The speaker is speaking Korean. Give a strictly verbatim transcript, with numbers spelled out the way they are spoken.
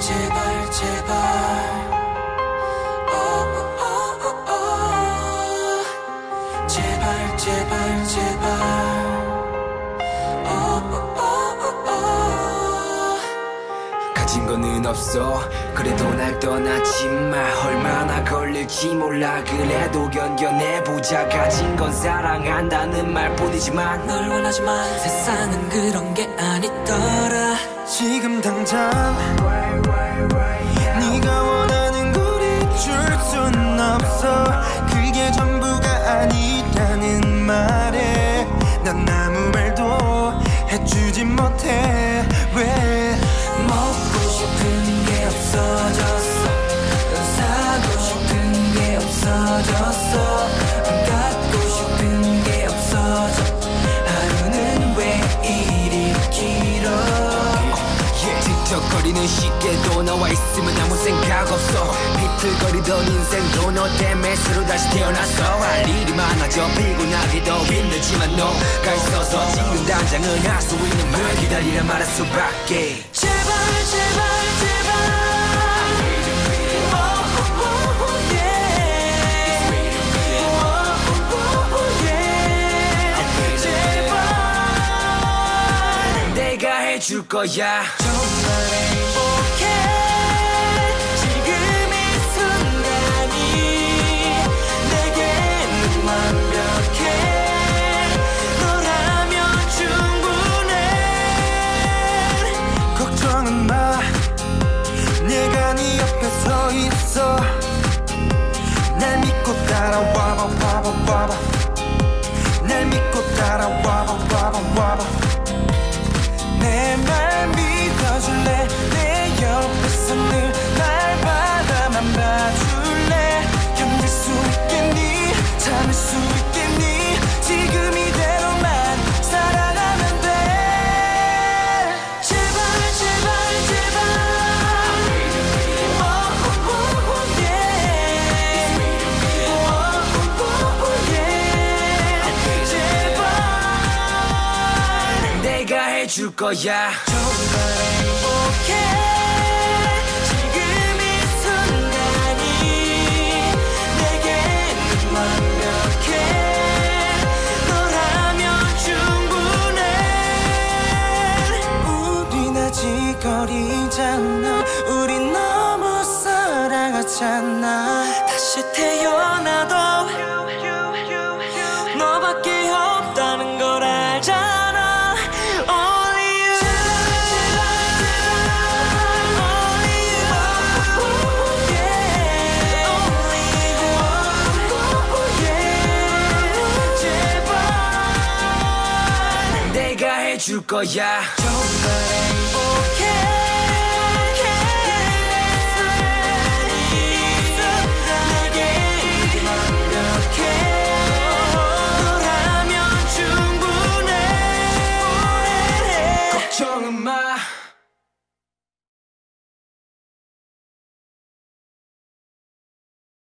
제발 제발 오, 오, 오, 오. 제발 제발 제발 오, 오, 오, 오. 가진 거는 없어 그래도 날 떠나지 마 얼마나 걸릴지 몰라 그래도 견뎌내보자 가진 건 사랑한다는 말뿐이지만 널 원하지만 세상은 그런 게 아니더라 지금 당장 네가 원하는 걸 해줄 순 없어 그게 전부가 아니라는 말에 난 아무 말도 해주지 못해 왜 먹고 싶은 게 없어졌어 사고 싶은 게 없어졌어 갖고 싶은 게 없어져 하루는 왜 이리 길어 틱틱거리는 시계도 너와 있으면 아무 생각 없어 비틀거리던 인생도 너 때문에 새로 다시 태어났어 할 일이 많아져 피곤하기도 힘들지만 너가 있어서 지금 당장은 할 수 있는 말 기다리라 말할 수밖에 제발 제발 제발 해줄 거야 정말 행복해 지금 이 순간이 내게는 완벽해 너라면 충분해 걱정은 마 내가 네 옆에 서 있어 날 믿고 따라와봐 와봐 와봐 날 믿고 따라와봐 와봐 와봐 내 말 믿어줄래 내 옆에서 늘 날 바라만 봐줄래 견딜 수 있겠니 참을 수 있겠니 지금 이대로만 살아가면 돼 제발 제발 제발 oh, oh, oh, yeah. oh, oh, oh, yeah. 제발 내가 해줄 거야 정말 행복해 지금 이 순간이 내게는 완벽해 너라면 충분해 우린 아직 어리잖아 우린 너무 사랑하잖아 다시 태어나도 너밖에 없다는 걸 알잖아 Only you 제발 제발 Only you yeah Only you yeah 제발 내가 해줄 거야 정말